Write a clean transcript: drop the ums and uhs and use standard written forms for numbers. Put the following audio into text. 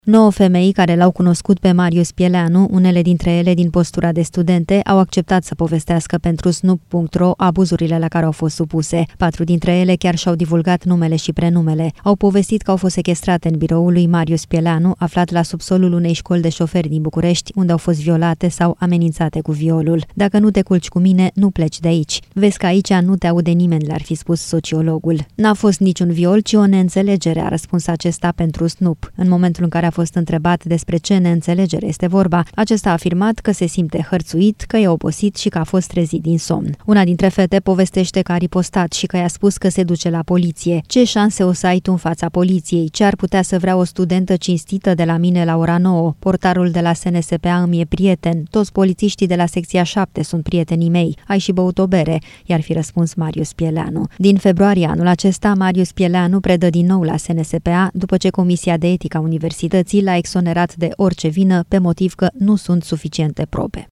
9 femei care l-au cunoscut pe Marius Pieleanu, unele dintre ele din postura de studente, au acceptat să povestească pentru Snoop.ro abuzurile la care au fost supuse. 4 dintre ele chiar și-au divulgat numele și prenumele. Au povestit că au fost sechestrate în biroul lui Marius Pieleanu, aflat la subsolul unei școli de șoferi din București, unde au fost violate sau amenințate cu violul. Dacă nu te culci cu mine, nu pleci de aici. Vezi că aici nu te aude nimeni, le-ar fi spus sociologul. N-a fost niciun viol, ci o neînțelegere, a răspuns acesta pentru Snoop. În momentul în care a fost întrebat despre ce neînțelegere este vorba, acesta a afirmat că se simte hărțuit, că e obosit și că a fost trezit din somn. Una dintre fete povestește că a ripostat și că i-a spus că se duce la poliție. Ce șanse o să ai tu în fața poliției? Ce ar putea să vrea o studentă cinstită de la mine la ora 9? Portarul de la SNSPA îmi e prieten, toți polițiștii de la secția 7 sunt prietenii mei. Ai și băut o bere, i-ar fi răspuns Marius Pieleanu. Din februarie anul acesta, Marius Pieleanu predă din nou la SNSPA după ce Comisia de Etică a Universității l-a exonerat de orice vină pe motiv că nu sunt suficiente probe.